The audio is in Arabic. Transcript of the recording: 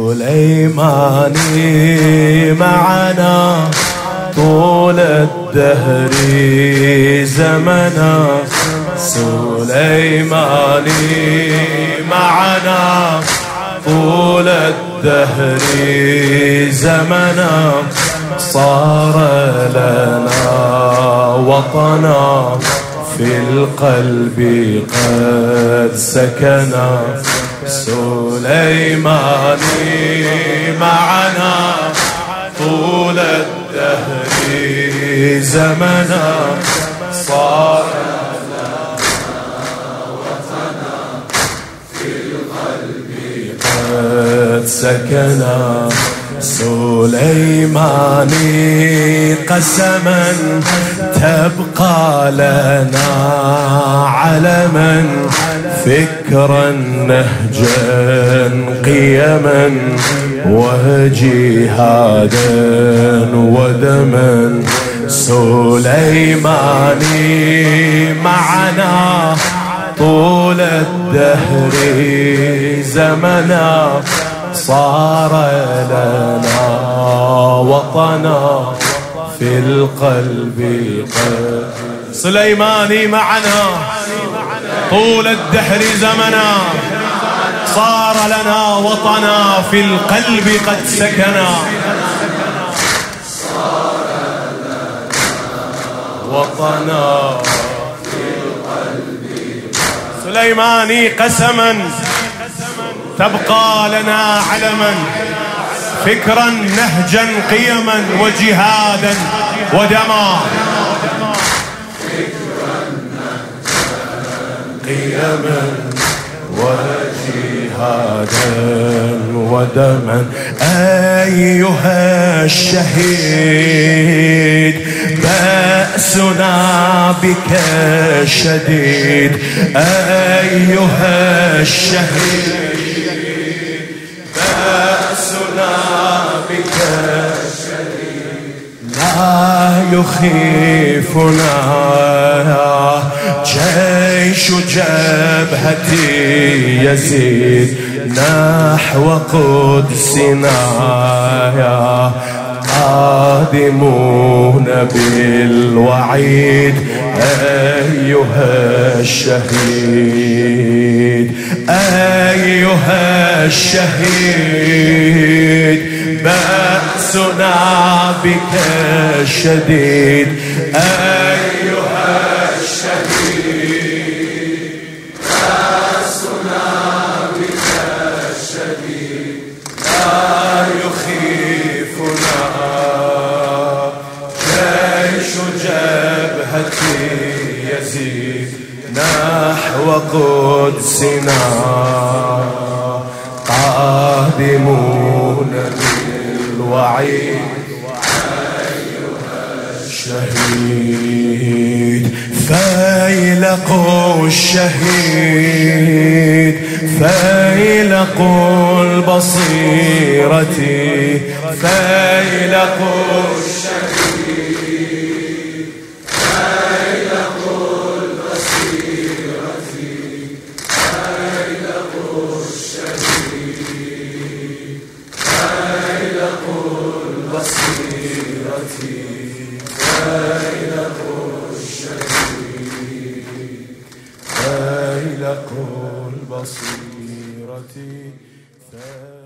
سليماني معنا طول الدهر زمنا، سليماني معنا طول الدهر زمنا، صار لنا وطنا في القلب قد سكنا، سليماني معنا طول الدهر زمنا، صار لنا وطنا في القلب قد سكنا، سليماني قسما تبقى لنا علما، فكرا نهجا قيما وجهادا ودما، سليماني معنا طول الدهر زمنا، صار لنا وطنا في القلب قد. سليماني معنا طول الدهر زمنا، صار لنا وطنا في القلب قد سكنا، صار لنا وطنا في القلب. سليماني قسما تبقى لنا علما، فكرا نهجا قيما وجهادا ودما، قيما وجهادا ودما. أيها الشهيد بأسنا بك شديد، أيها الشهيد بأسنا بك شديد، لا يخيفنا جيش جبهتي يزيد، نحو قدسنا قادمون بالوعيد، أيها الشهيد أيها الشهيد بأسنا بك شديد، أيها الشهيد بأسنا بك شديد، لا يخيفنا جيش جبهتي يزيد، نحو قدسنا قادمون بالوعيد، أيها الشهيد فيلق الشهيد، فيلق البصيرة، فيلق الشهيد، فيلق البصيرة، فيلق الشهيد، فيلق البصيرة، فيلق الشهيد، فيلق البصيرة.